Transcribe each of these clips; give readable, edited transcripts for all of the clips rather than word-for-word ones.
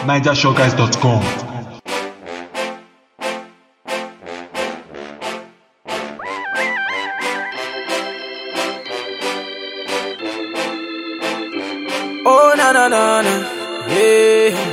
NigerShowGuys.com. Oh, na na na na, yeah.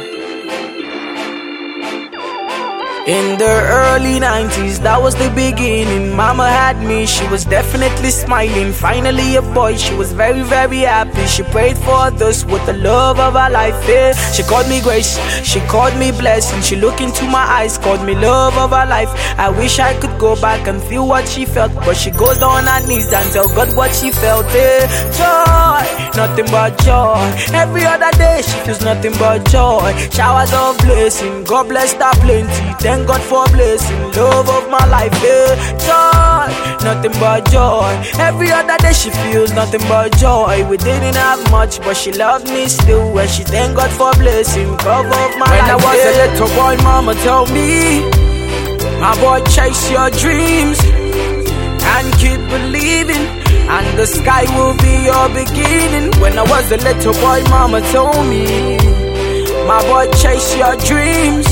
In the early 90s, that was the beginning. Mama had me, she was definitely smiling. Finally a boy, she was very, very happy. She prayed for others with the love of her life, yeah. She called me grace, she called me blessing. She looked into my eyes, called me love of her life. I wish I could go back and feel what she felt, but she goes on her knees and tell God what she felt, yeah. Joy, nothing but joy. Every other day she feels nothing but joy. Showers of blessing, God bless her plenty. Thank God for blessing, love of my life, yeah. Joy, nothing but joy. Every other day she feels nothing but joy. We didn't have much, but she loved me still. And she thank God for blessing, cover of my life. When I was a little boy, mama told me, my boy, chase your dreams and keep believing, and the sky will be your beginning. When I was a little boy, mama told me, my boy, chase your dreams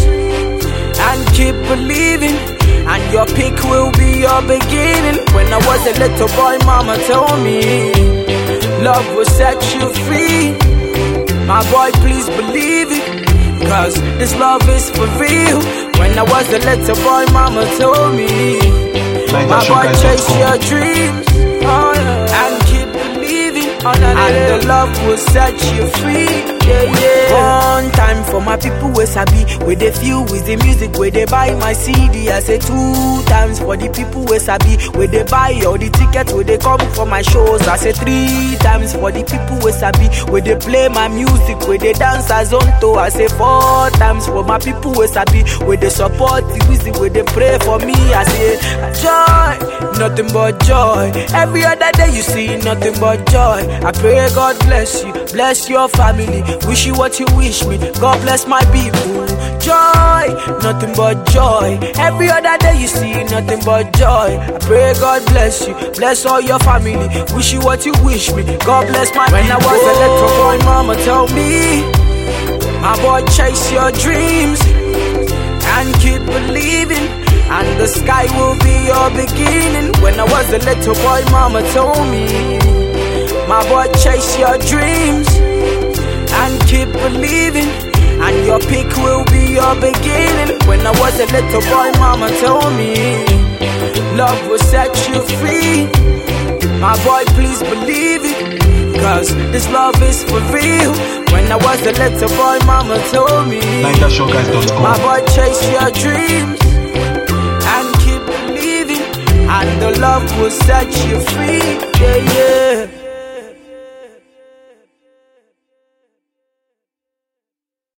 and keep believing, and your peak will be your beginning. When I was a little boy, mama told me, love will set you free. My boy, please believe it, cause this love is for real. When I was a little boy, mama told me, my boy, chase your dreams, and keep believing, and the love will set you free. Yeah, yeah. One time for my people where sabi, where they feel with the music, where they buy my CD. I say 2 times for the people where sabi, where they buy all the tickets, where they come for my shows. I say 3 times for the people where sabi, where they play my music, where they dance as on to. I say 4 times for my people where sabi, where they support the music, where they pray for me. I say joy, nothing but joy. Every other day you see nothing but joy. I pray God bless you, bless your family. Wish you what you wish me, God bless my people. Joy, nothing but joy. Every other day you see nothing but joy. I pray God bless you, bless all your family. Wish you what you wish me, God bless my people. When I was a little boy, mama told me, my boy, chase your dreams and keep believing, and the sky will be your beginning. When I was a little boy, mama told me, my boy, chase your dreams and keep believing, and your peak will be your beginning. When I was a little boy, mama told me, love will set you free. My boy, please believe it, cause this love is for real. When I was a little boy, mama told me, NigerShowGuys.com. my boy, chase your dreams and keep believing, and the love will set you free. Yeah, yeah.